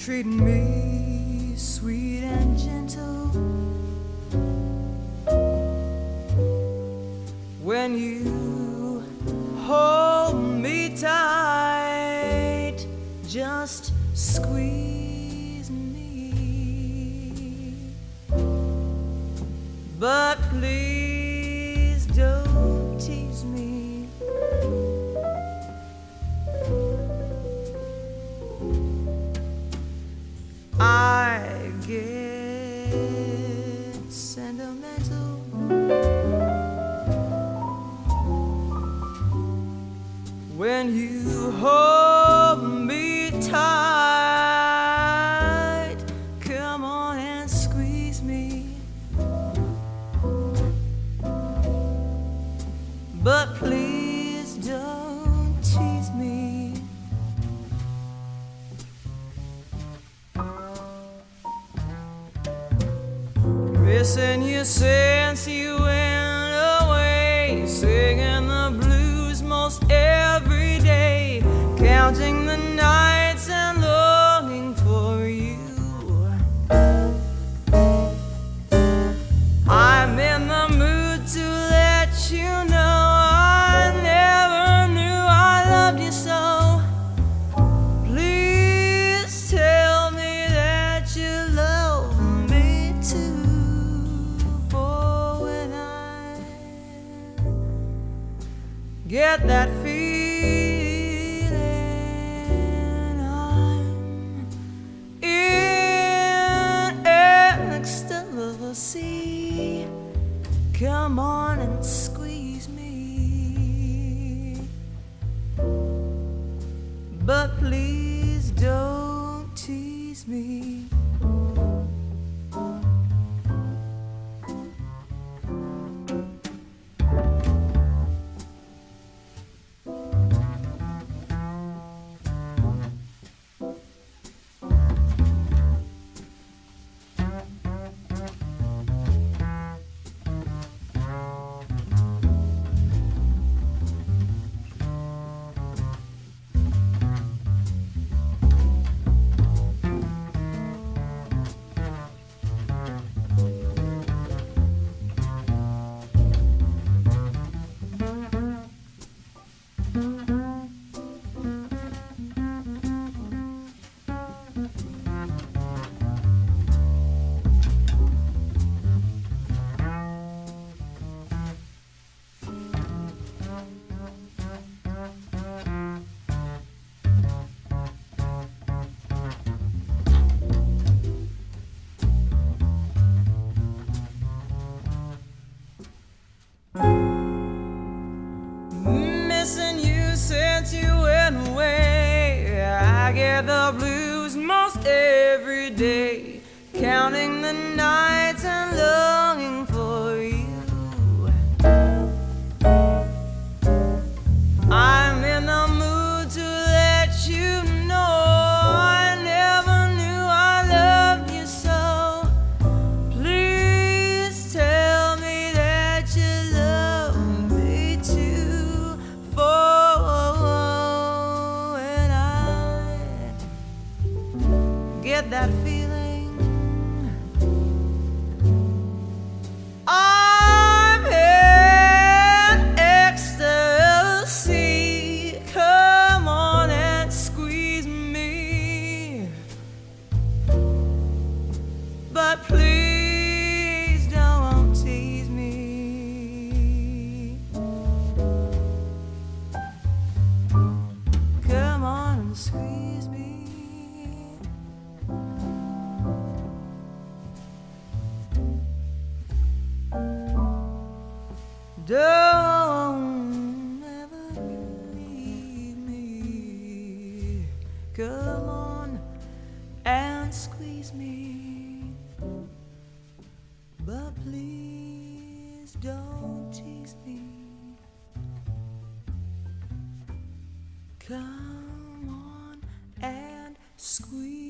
treating me sweet and gentle. When you hold me tight, just squeeze me. But please don't tease me. I get sentimental when you hold me tight. Come on and squeeze me. But please don't tease me. Missing you since you went away, singing the blues most every day, counting the nights and longing for you. I'm in the mood to let you know I never knew I loved you so. Please tell me that you love me too. Get that feeling, I'm in ecstasy. Come on and squeeze me. But please don't tease me. Missing you since you went away, I get the blues most every day, counting the nights and longing for you. I'm in the mood to let you know I never knew I loved you so. Please tell me that you love me too. For when I get that feeling, I'm in ecstasy. Come on and squeeze me. But please don't tease me. Come on and squeeze me. Don't ever leave me. Come on and squeeze me. But please don't tease me. Come on and squeeze